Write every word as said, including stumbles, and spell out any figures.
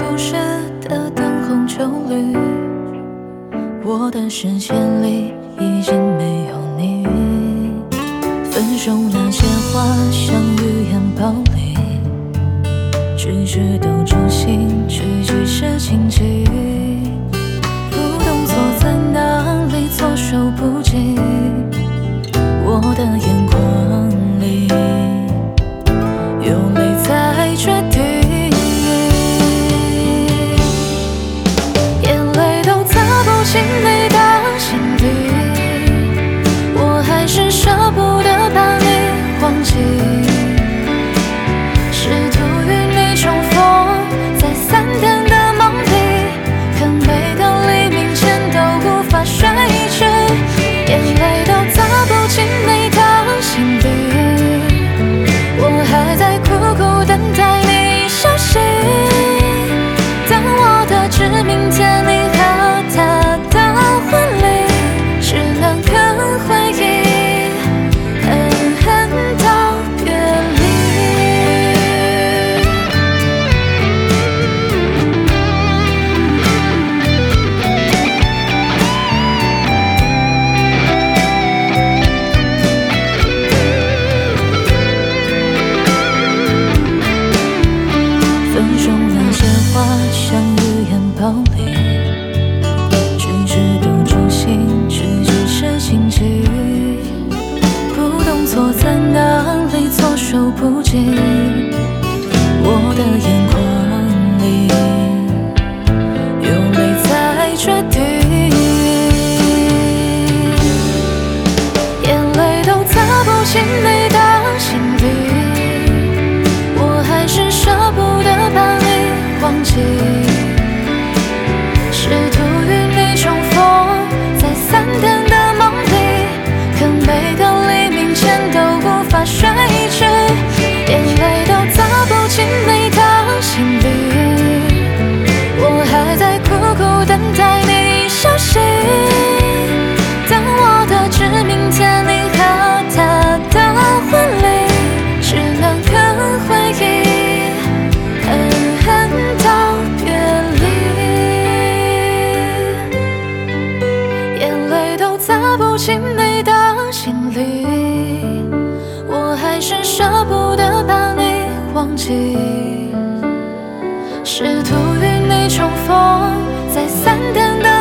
不舍得等红酒绿，我的视线里已经没有你。分手那些话像语言暴力，句句都诛心，句句是禁忌。不懂错在哪里，措手不及。我的眼眶里有泪在决堤，眼泪都砸不进你的心里，我还是舍不得把你忘记。试图与你重逢在三点的梦里，可每到黎明前都无法睡去，眼泪都砸不进你的心里，我还在苦苦等待你消息。当我的致命点你和他的婚礼，只能跟回忆狠狠到月里。分手那些话像语言暴力，句句都诛心，句句是禁忌。不懂错在哪里，措手不及。我的眼眶里有泪在决堤，眼泪都砸不进你的心里，我还是舍不得把你忘记。试图与你重逢在三点的梦里，可每到黎明前都无法睡去，眼泪都砸不进你的心里，我还在苦苦等待你消息。当我的致命点你和他的婚礼，只能跟回忆狠狠到月里，眼泪都砸不进你的心里，我还是舍不得把你忘记。试图与你重逢在三点的